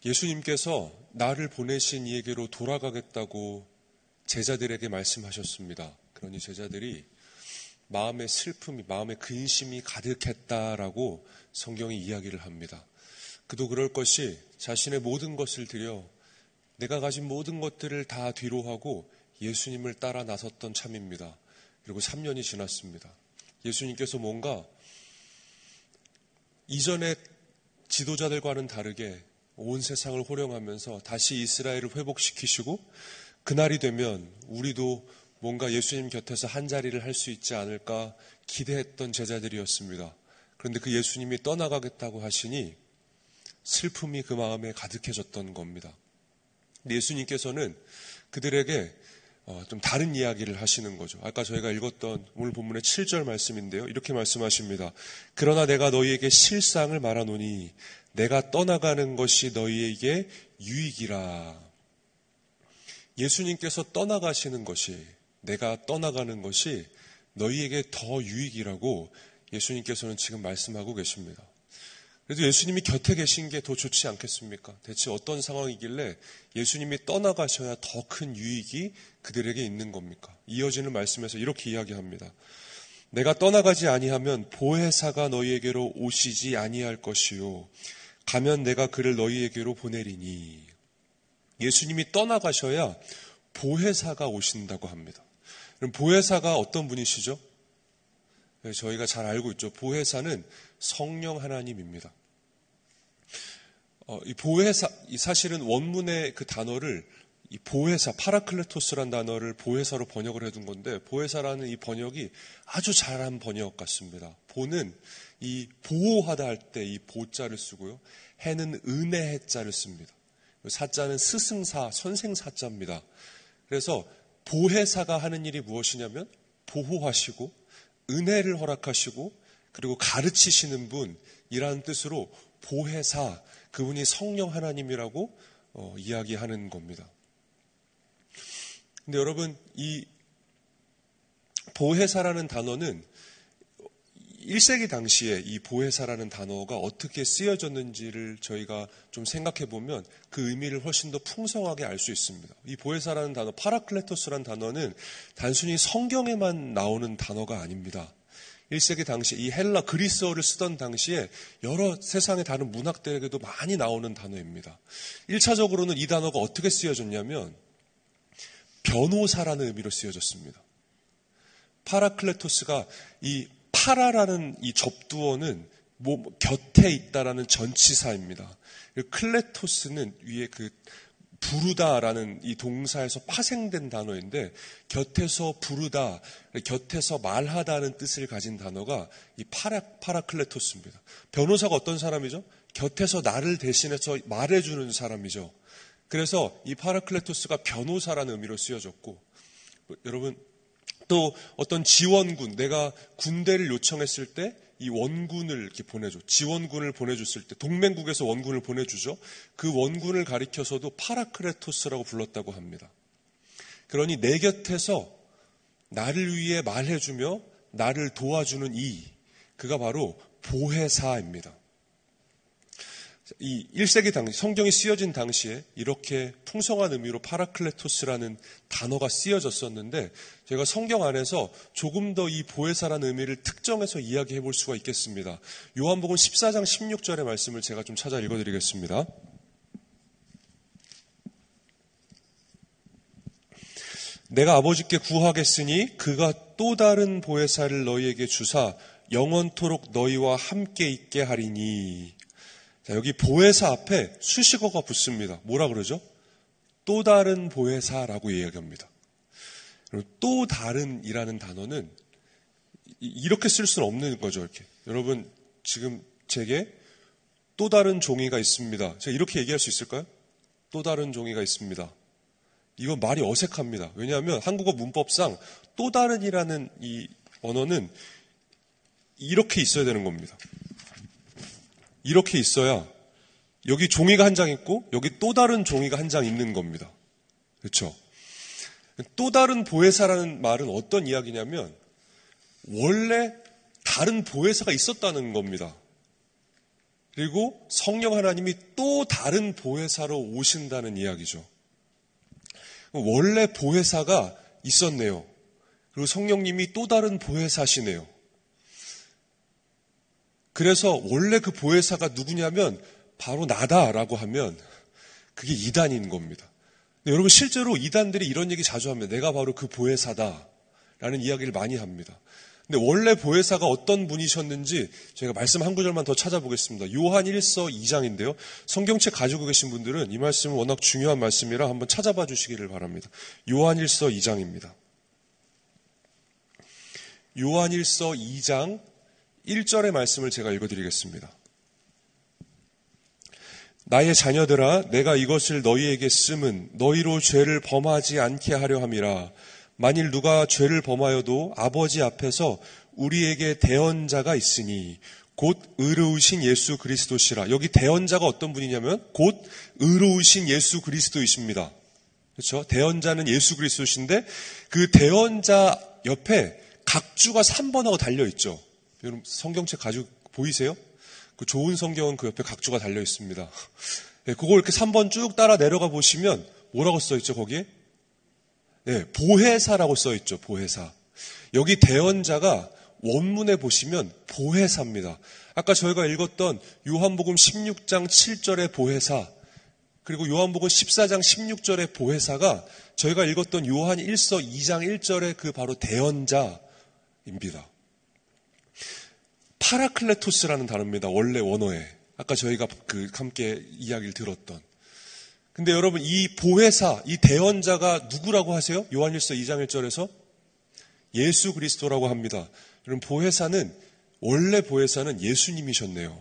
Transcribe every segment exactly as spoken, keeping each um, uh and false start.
예수님께서 나를 보내신 이에게로 돌아가겠다고 제자들에게 말씀하셨습니다. 그러니 제자들이 마음의 슬픔이, 마음의 근심이 가득했다라고 성경이 이야기를 합니다. 그도 그럴 것이 자신의 모든 것을 들여 내가 가진 모든 것들을 다 뒤로 하고 예수님을 따라 나섰던 참입니다. 그리고 삼 년이 지났습니다. 예수님께서 뭔가 이전의 지도자들과는 다르게 온 세상을 호령하면서 다시 이스라엘을 회복시키시고 그날이 되면 우리도 뭔가 예수님 곁에서 한 자리를 할 수 있지 않을까 기대했던 제자들이었습니다. 그런데 그 예수님이 떠나가겠다고 하시니 슬픔이 그 마음에 가득해졌던 겁니다. 예수님께서는 그들에게 좀 다른 이야기를 하시는 거죠. 아까 저희가 읽었던 오늘 본문의 칠 절 말씀인데요. 이렇게 말씀하십니다. 그러나 내가 너희에게 실상을 말하노니 내가 떠나가는 것이 너희에게 유익이라. 예수님께서 떠나가시는 것이, 내가 떠나가는 것이 너희에게 더 유익이라고 예수님께서는 지금 말씀하고 계십니다. 그래도 예수님이 곁에 계신 게 더 좋지 않겠습니까? 대체 어떤 상황이길래 예수님이 떠나가셔야 더 큰 유익이 그들에게 있는 겁니까? 이어지는 말씀에서 이렇게 이야기합니다. 내가 떠나가지 아니하면 보혜사가 너희에게로 오시지 아니할 것이요 가면 내가 그를 너희에게로 보내리니. 예수님이 떠나가셔야 보혜사가 오신다고 합니다. 그럼 보혜사가 어떤 분이시죠? 저희가 잘 알고 있죠. 보혜사는 성령 하나님입니다. 어, 이 보혜사, 이 사실은 원문의 그 단어를 이 보혜사, 파라클레토스란 단어를 보혜사로 번역을 해둔 건데, 보혜사라는 이 번역이 아주 잘한 번역 같습니다. 보는 이 보호하다 할 때 이 보자를 쓰고요. 해는 은혜 해자를 씁니다. 사자는 스승사, 선생사자입니다. 그래서 보혜사가 하는 일이 무엇이냐면 보호하시고 은혜를 허락하시고 그리고 가르치시는 분이라는 뜻으로 보혜사, 그분이 성령 하나님이라고 어, 이야기하는 겁니다. 근데 여러분, 이 보혜사라는 단어는 일 세기 당시에 이 보혜사라는 단어가 어떻게 쓰여졌는지를 저희가 좀 생각해 보면 그 의미를 훨씬 더 풍성하게 알 수 있습니다. 이 보혜사라는 단어, 파라클레토스라는 단어는 단순히 성경에만 나오는 단어가 아닙니다. 일 세기 당시 이 헬라 그리스어를 쓰던 당시에 여러 세상의 다른 문학들에게도 많이 나오는 단어입니다. 일 차적으로는 이 단어가 어떻게 쓰여졌냐면 변호사라는 의미로 쓰여졌습니다. 파라클레토스가 이 파라라는 이 접두어는 뭐 곁에 있다라는 전치사입니다. 클레토스는 위에 그 부르다라는 이 동사에서 파생된 단어인데 곁에서 부르다, 곁에서 말하다는 뜻을 가진 단어가 이 파라, 파라클레토스입니다. 변호사가 어떤 사람이죠? 곁에서 나를 대신해서 말해주는 사람이죠. 그래서 이 파라클레토스가 변호사라는 의미로 쓰여졌고, 여러분 또 어떤 지원군, 내가 군대를 요청했을 때 이 원군을 이렇게 보내줘. 지원군을 보내줬을 때 동맹국에서 원군을 보내주죠. 그 원군을 가리켜서도 파라클레토스라고 불렀다고 합니다. 그러니 내 곁에서 나를 위해 말해주며 나를 도와주는 이, 그가 바로 보혜사입니다. 이 일 세기 당시, 성경이 쓰여진 당시에 이렇게 풍성한 의미로 파라클레토스라는 단어가 쓰여졌었는데, 제가 성경 안에서 조금 더 이 보혜사라는 의미를 특정해서 이야기해 볼 수가 있겠습니다. 요한복음 십사 장 십육 절의 말씀을 제가 좀 찾아 읽어드리겠습니다. 내가 아버지께 구하겠으니 그가 또 다른 보혜사를 너희에게 주사 영원토록 너희와 함께 있게 하리니. 자, 여기 보혜사 앞에 수식어가 붙습니다. 뭐라 그러죠? 또 다른 보혜사라고 이야기합니다. 또 다른이라는 단어는 이렇게 쓸 수는 없는 거죠. 이렇게 여러분, 지금 제게 또 다른 종이가 있습니다. 제가 이렇게 얘기할 수 있을까요? 또 다른 종이가 있습니다. 이건 말이 어색합니다. 왜냐하면 한국어 문법상 또 다른이라는 이 언어는 이렇게 있어야 되는 겁니다. 이렇게 있어야 여기 종이가 한 장 있고 여기 또 다른 종이가 한 장 있는 겁니다. 그렇죠? 또 다른 보혜사라는 말은 어떤 이야기냐면 원래 다른 보혜사가 있었다는 겁니다. 그리고 성령 하나님이 또 다른 보혜사로 오신다는 이야기죠. 원래 보혜사가 있었네요. 그리고 성령님이 또 다른 보혜사시네요. 그래서 원래 그 보혜사가 누구냐면 바로 나다라고 하면 그게 이단인 겁니다. 여러분 실제로 이단들이 이런 얘기 자주 합니다. 내가 바로 그 보혜사다라는 이야기를 많이 합니다. 근데 원래 보혜사가 어떤 분이셨는지 저희가 말씀 한 구절만 더 찾아보겠습니다. 요한 일서 이 장인데요. 성경책 가지고 계신 분들은 이 말씀은 워낙 중요한 말씀이라 한번 찾아봐 주시기를 바랍니다. 요한 일서 이 장입니다. 요한 일서 이 장 일 절의 말씀을 제가 읽어드리겠습니다. 나의 자녀들아 내가 이것을 너희에게 쓰면 너희로 죄를 범하지 않게 하려 함이라. 만일 누가 죄를 범하여도 아버지 앞에서 우리에게 대언자가 있으니 곧 의로우신 예수 그리스도시라. 여기 대언자가 어떤 분이냐면 곧 의로우신 예수 그리스도이십니다. 그렇죠? 대언자는 예수 그리스도신데 그 대언자 옆에 각주가 삼 번하고 달려있죠. 여러분 성경책 가지고 보이세요? 그 좋은 성경은 그 옆에 각주가 달려 있습니다. 네, 그걸 이렇게 삼 번 쭉 따라 내려가 보시면 뭐라고 써 있죠, 거기에? 네, 보혜사라고 써 있죠, 보혜사. 여기 대언자가 원문에 보시면 보혜사입니다. 아까 저희가 읽었던 요한복음 십육 장 칠 절의 보혜사, 그리고 요한복음 십사 장 십육 절의 보혜사가 저희가 읽었던 요한 일서 이 장 일 절의 그 바로 대언자입니다. 파라클레토스라는 단어입니다. 원래 원어에. 아까 저희가 그 함께 이야기를 들었던. 근데 여러분 이 보혜사, 이 대언자가 누구라고 하세요? 요한일서 이 장 일 절에서 예수 그리스도라고 합니다. 여러분 보혜사는 원래 보혜사는 예수님이셨네요.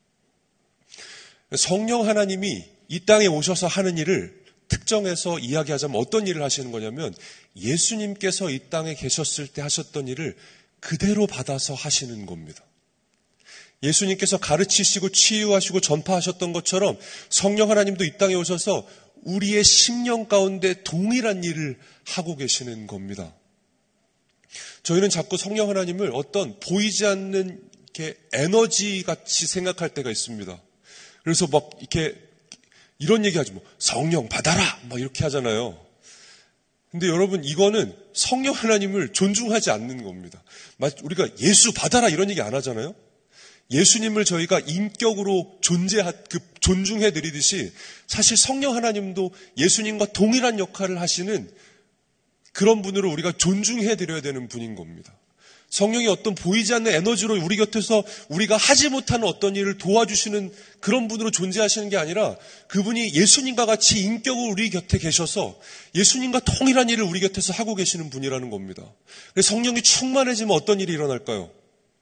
성령 하나님이 이 땅에 오셔서 하는 일을 특정해서 이야기하자면 어떤 일을 하시는 거냐면 예수님께서 이 땅에 계셨을 때 하셨던 일을 그대로 받아서 하시는 겁니다. 예수님께서 가르치시고 치유하시고 전파하셨던 것처럼 성령 하나님도 이 땅에 오셔서 우리의 심령 가운데 동일한 일을 하고 계시는 겁니다. 저희는 자꾸 성령 하나님을 어떤 보이지 않는 이렇게 에너지 같이 생각할 때가 있습니다. 그래서 막 이렇게 이런 얘기 하지 뭐 성령 받아라 막 이렇게 하잖아요. 근데 여러분 이거는 성령 하나님을 존중하지 않는 겁니다. 우리가 예수 받아라 이런 얘기 안 하잖아요. 예수님을 저희가 인격으로 존재, 그 존중해 드리듯이 사실 성령 하나님도 예수님과 동일한 역할을 하시는 그런 분으로 우리가 존중해 드려야 되는 분인 겁니다. 성령이 어떤 보이지 않는 에너지로 우리 곁에서 우리가 하지 못하는 어떤 일을 도와주시는 그런 분으로 존재하시는 게 아니라 그분이 예수님과 같이 인격으로 우리 곁에 계셔서 예수님과 동일한 일을 우리 곁에서 하고 계시는 분이라는 겁니다. 그래서 성령이 충만해지면 어떤 일이 일어날까요?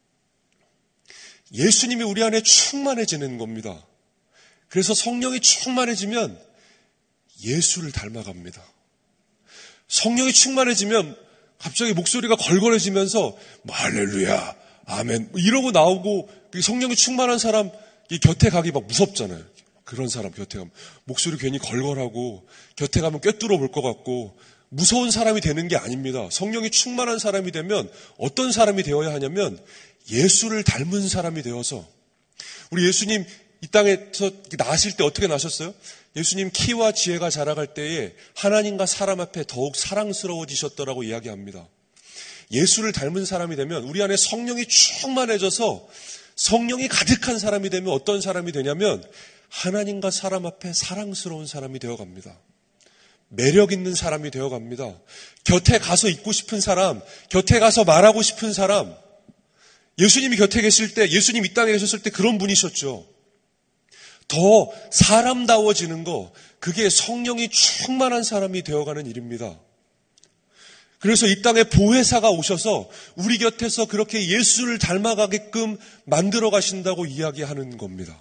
예수님이 우리 안에 충만해지는 겁니다. 그래서 성령이 충만해지면 예수를 닮아갑니다. 성령이 충만해지면 갑자기 목소리가 걸걸해지면서 할렐루야, 아멘 이러고 나오고 성령이 충만한 사람 곁에 가기 막 무섭잖아요. 그런 사람 곁에 가면 목소리 괜히 걸걸하고 곁에 가면 꿰뚫어 볼 것 같고 무서운 사람이 되는 게 아닙니다. 성령이 충만한 사람이 되면 어떤 사람이 되어야 하냐면 예수를 닮은 사람이 되어서 우리 예수님 이 땅에서 나실 때 어떻게 나셨어요? 예수님 키와 지혜가 자라갈 때에 하나님과 사람 앞에 더욱 사랑스러워지셨더라고 이야기합니다. 예수를 닮은 사람이 되면 우리 안에 성령이 충만해져서 성령이 가득한 사람이 되면 어떤 사람이 되냐면 하나님과 사람 앞에 사랑스러운 사람이 되어갑니다. 매력 있는 사람이 되어갑니다. 곁에 가서 있고 싶은 사람, 곁에 가서 말하고 싶은 사람. 예수님이 곁에 계실 때, 예수님 이 땅에 계셨을 때 그런 분이셨죠. 더 사람다워지는 거, 그게 성령이 충만한 사람이 되어가는 일입니다. 그래서 이 땅에 보혜사가 오셔서 우리 곁에서 그렇게 예수를 닮아가게끔 만들어 가신다고 이야기하는 겁니다.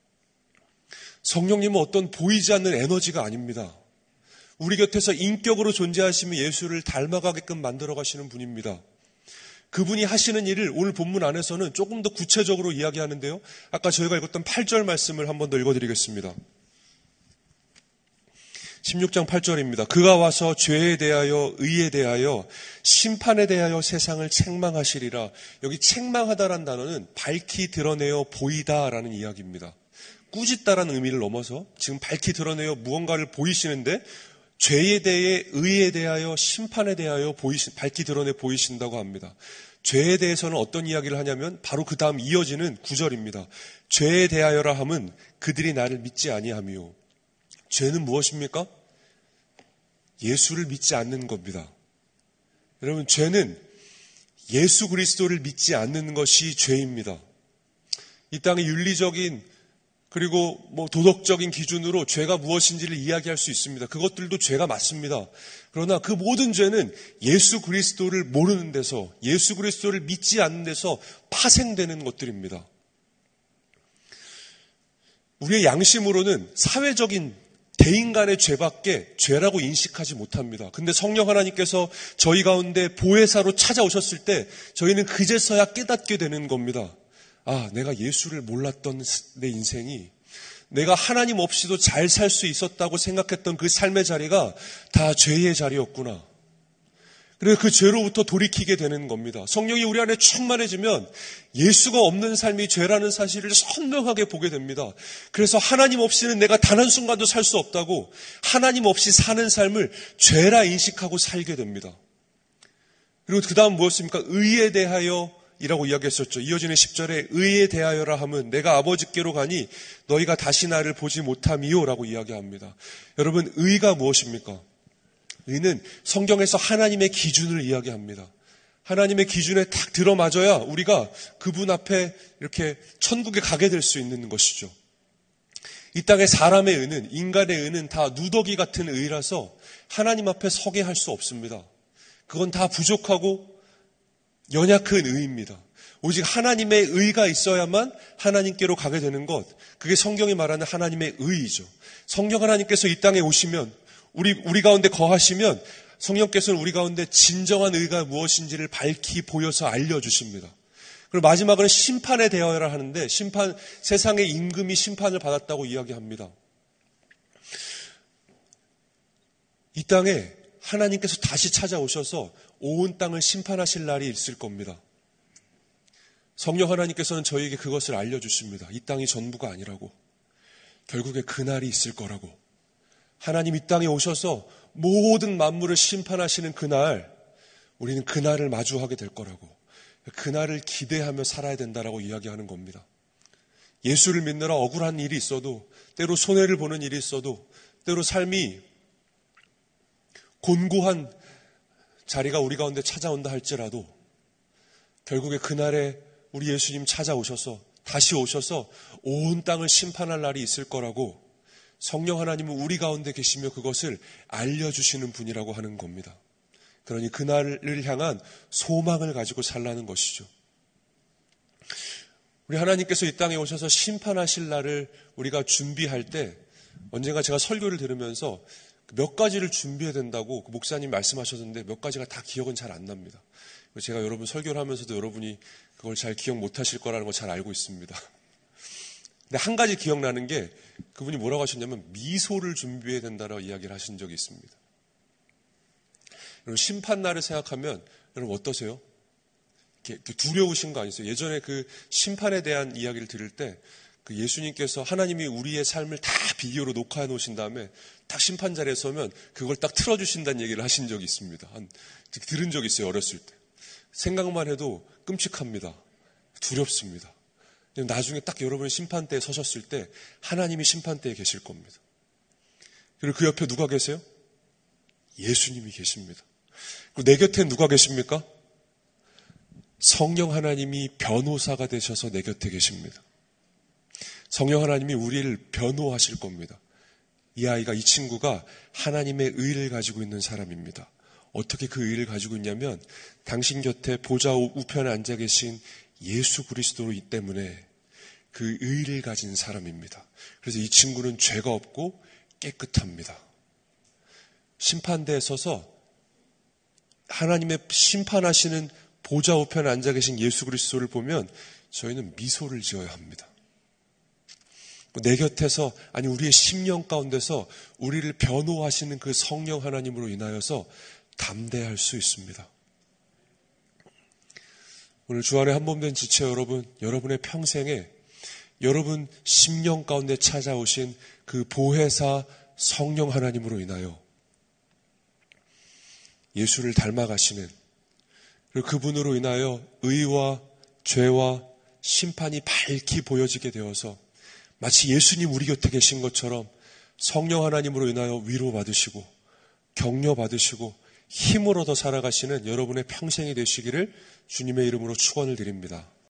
성령님은 어떤 보이지 않는 에너지가 아닙니다. 우리 곁에서 인격으로 존재하시며 예수를 닮아가게끔 만들어 가시는 분입니다. 그분이 하시는 일을 오늘 본문 안에서는 조금 더 구체적으로 이야기하는데요. 아까 저희가 읽었던 팔 절 말씀을 한 번 더 읽어드리겠습니다. 십육 장 팔 절입니다. 그가 와서 죄에 대하여 의에 대하여 심판에 대하여 세상을 책망하시리라. 여기 책망하다라는 단어는 밝히 드러내어 보이다라는 이야기입니다. 꾸짖다라는 의미를 넘어서 지금 밝히 드러내어 무언가를 보이시는데 죄에 대해 의에 대하여 심판에 대하여 보이시, 밝히 드러내 보이신다고 합니다. 죄에 대해서는 어떤 이야기를 하냐면 바로 그 다음 이어지는 구절입니다. 죄에 대하여라 함은 그들이 나를 믿지 아니하며. 죄는 무엇입니까? 예수를 믿지 않는 겁니다. 여러분, 죄는 예수 그리스도를 믿지 않는 것이 죄입니다. 이 땅의 윤리적인 그리고 뭐 도덕적인 기준으로 죄가 무엇인지를 이야기할 수 있습니다. 그것들도 죄가 맞습니다. 그러나 그 모든 죄는 예수 그리스도를 모르는 데서, 예수 그리스도를 믿지 않는 데서 파생되는 것들입니다. 우리의 양심으로는 사회적인 대인 간의 죄밖에 죄라고 인식하지 못합니다. 근데 성령 하나님께서 저희 가운데 보혜사로 찾아오셨을 때 저희는 그제서야 깨닫게 되는 겁니다. 아, 내가 예수를 몰랐던 내 인생이, 내가 하나님 없이도 잘 살 수 있었다고 생각했던 그 삶의 자리가 다 죄의 자리였구나. 그래서 그 죄로부터 돌이키게 되는 겁니다. 성령이 우리 안에 충만해지면 예수가 없는 삶이 죄라는 사실을 선명하게 보게 됩니다. 그래서 하나님 없이는 내가 단 한순간도 살 수 없다고 하나님 없이 사는 삶을 죄라 인식하고 살게 됩니다. 그리고 그 다음 무엇입니까? 의에 대하여 이라고 이야기했었죠. 이어지는 십 절에 의에 대하여라 함은 내가 아버지께로 가니 너희가 다시 나를 보지 못함이요 라고 이야기합니다. 여러분, 의가 무엇입니까? 의는 성경에서 하나님의 기준을 이야기합니다. 하나님의 기준에 딱 들어맞아야 우리가 그분 앞에 이렇게 천국에 가게 될 수 있는 것이죠. 이 땅의 사람의 의는, 인간의 의는 다 누더기 같은 의라서 하나님 앞에 서게 할 수 없습니다. 그건 다 부족하고 연약한 의입니다. 오직 하나님의 의가 있어야만 하나님께로 가게 되는 것, 그게 성경이 말하는 하나님의 의이죠. 성령 하나님께서 이 땅에 오시면, 우리, 우리 가운데 거하시면 성령께서는 우리 가운데 진정한 의가 무엇인지를 밝히 보여서 알려주십니다. 그리고 마지막으로는 심판에 대하여라 하는데, 심판, 세상의 임금이 심판을 받았다고 이야기합니다. 이 땅에 하나님께서 다시 찾아오셔서 온 땅을 심판하실 날이 있을 겁니다. 성령 하나님께서는 저희에게 그것을 알려주십니다. 이 땅이 전부가 아니라고. 결국에 그날이 있을 거라고. 하나님 이 땅에 오셔서 모든 만물을 심판하시는 그날, 우리는 그날을 마주하게 될 거라고. 그날을 기대하며 살아야 된다라고 이야기하는 겁니다. 예수를 믿느라 억울한 일이 있어도, 때로 손해를 보는 일이 있어도, 때로 삶이 곤고한 자리가 우리 가운데 찾아온다 할지라도 결국에 그날에 우리 예수님 찾아오셔서, 다시 오셔서 온 땅을 심판할 날이 있을 거라고 성령 하나님은 우리 가운데 계시며 그것을 알려주시는 분이라고 하는 겁니다. 그러니 그날을 향한 소망을 가지고 살라는 것이죠. 우리 하나님께서 이 땅에 오셔서 심판하실 날을 우리가 준비할 때, 언젠가 제가 설교를 들으면서 몇 가지를 준비해야 된다고 그 목사님 말씀하셨는데 몇 가지가 다 기억은 잘 안 납니다. 제가 여러분 설교를 하면서도 여러분이 그걸 잘 기억 못하실 거라는 걸 잘 알고 있습니다. 근데 한 가지 기억나는 게, 그분이 뭐라고 하셨냐면 미소를 준비해야 된다라고 이야기를 하신 적이 있습니다. 여러분, 심판날을 생각하면 여러분 어떠세요? 이렇게 두려우신 거 아니세요? 예전에 그 심판에 대한 이야기를 들을 때 그 예수님께서 하나님이 우리의 삶을 다 비디오로 녹화해 놓으신 다음에 딱 심판 자리에 서면 그걸 딱 틀어주신다는 얘기를 하신 적이 있습니다. 한, 들은 적이 있어요, 어렸을 때. 생각만 해도 끔찍합니다. 두렵습니다. 나중에 딱 여러분이 심판대에 서셨을 때 하나님이 심판대에 계실 겁니다. 그리고 그 옆에 누가 계세요? 예수님이 계십니다. 그리고 내 곁에 누가 계십니까? 성령 하나님이 변호사가 되셔서 내 곁에 계십니다. 성령 하나님이 우리를 변호하실 겁니다. 이 아이가, 이 친구가 하나님의 의를 가지고 있는 사람입니다. 어떻게 그 의를 가지고 있냐면 당신 곁에 보좌 우편에 앉아 계신 예수 그리스도이기 때문에 그 의를 가진 사람입니다. 그래서 이 친구는 죄가 없고 깨끗합니다. 심판대에 서서 하나님의 심판하시는 보좌 우편에 앉아 계신 예수 그리스도를 보면 저희는 미소를 지어야 합니다. 내 곁에서, 아니 우리의 심령 가운데서 우리를 변호하시는 그 성령 하나님으로 인하여서 담대할 수 있습니다. 오늘 주안에 한몸된 지체 여러분, 여러분의 평생에 여러분 심령 가운데 찾아오신 그 보혜사 성령 하나님으로 인하여 예수를 닮아가시는, 그리고 그분으로 인하여 의와 죄와 심판이 밝히 보여지게 되어서 마치 예수님 우리 곁에 계신 것처럼 성령 하나님으로 인하여 위로받으시고 격려받으시고 힘을 얻어 살아가시는 여러분의 평생이 되시기를 주님의 이름으로 축원을 드립니다.